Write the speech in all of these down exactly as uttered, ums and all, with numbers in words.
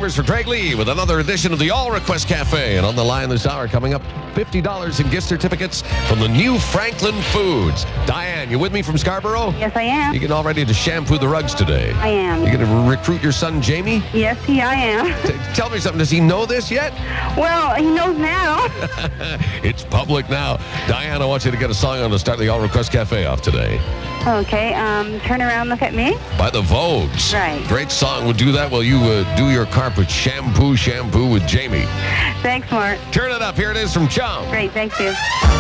Chambers for Craig Lee with another edition of the All Request Cafe. And on the line this hour, coming up, fifty dollars in gift certificates from the new Franklin Foods. Diane, you with me from Scarborough? Yes, I am. You getting all ready to shampoo the rugs today? I am. You going to recruit your son, Jamie? Yes, he, I am. T- tell me something. Does he know this yet? Well, he knows now. It's public now. Diane, I want you to get a song on to start the All Request Cafe off today. Okay, um, turn around, look at me. By the Vogues. Right. Great song. We'll do that while you uh, do your carpet shampoo, shampoo with Jamie. Thanks, Mark. Turn it up. Here it is from Chum. Great, thank you.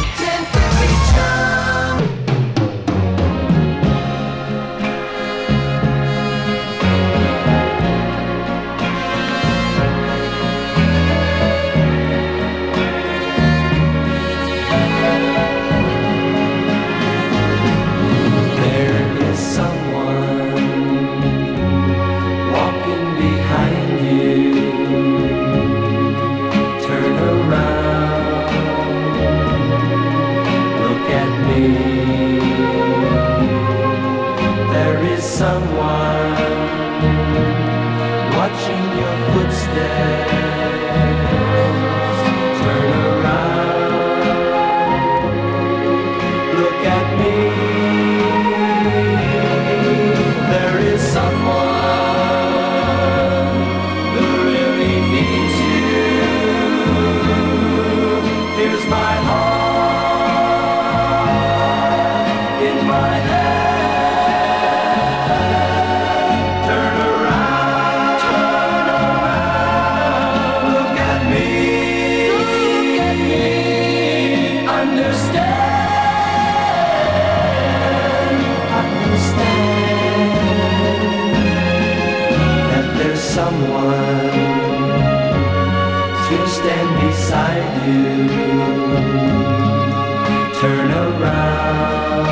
Turn around,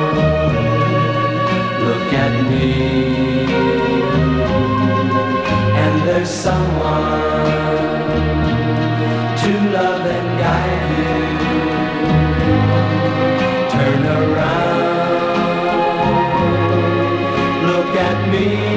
look at me, and there's someone to love and guide you. Turn around, look at me.